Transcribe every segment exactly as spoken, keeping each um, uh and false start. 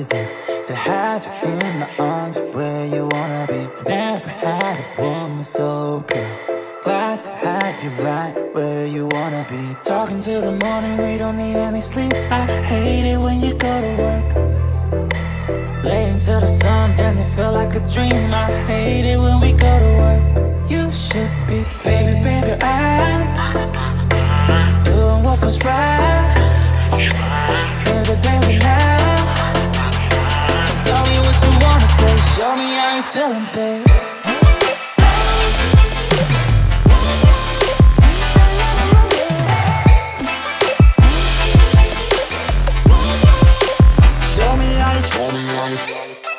is it to have you in my arms where you wanna be? Never had a woman so pure. Glad to have you right where you wanna be. Talking till the morning, we don't need any sleep. I hate it when you go to work, laying till the sun and it feel like a dream. I hate it when we go to work. You should be, baby, baby, I'm doing what was right. Baby, baby, now tell me what you wanna say. Show me how you feeling, babe. Show me how you feeling.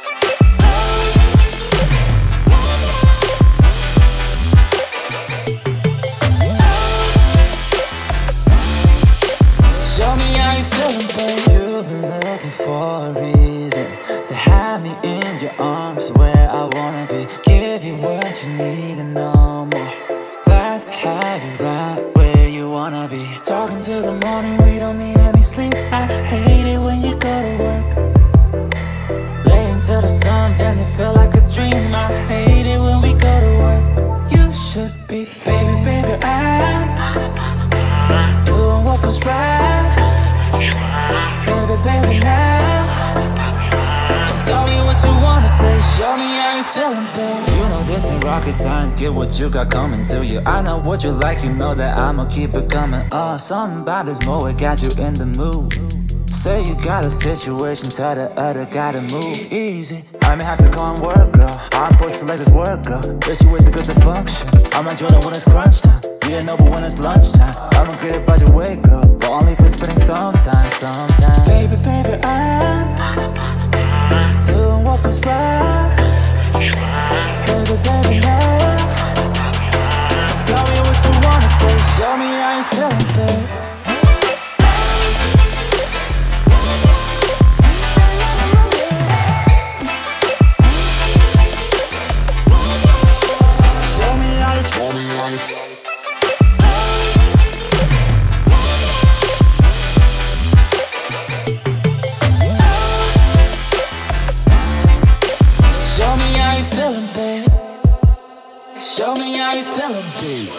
You've been looking for a reason to have me in your arms where I wanna be. Give you what you need and no more. Glad to have you right where you wanna be. Talking till the morning, we don't need any sleep. I hate it when you go to work, laying till the sun and it feel like a dream. I hate it when we go to work. You should be, baby, baby, I'm doing what was right. Baby, baby, now tell me what you wanna say. Show me how you feeling, babe. You know this ain't rocket science. Get what you got coming to you. I know what you like, you know that I'ma keep it coming. Oh, something about this mood, it got you in the mood. Say you got a situation, tell the other guy to move easy. I may have to go and work, girl. I'm supposed to let this work, girl. Wish you way too good to function. I'm enjoying it when it's crunch time. Yeah, no, but when it's lunchtime, I'ma get it by your way, girl, but only for spending some time, sometime. Baby, baby, I'm doing what was right. Baby, baby, now tell me what you wanna say. Show me how you feeling, babe. Show me how you feeling. Show me how you feeling, G.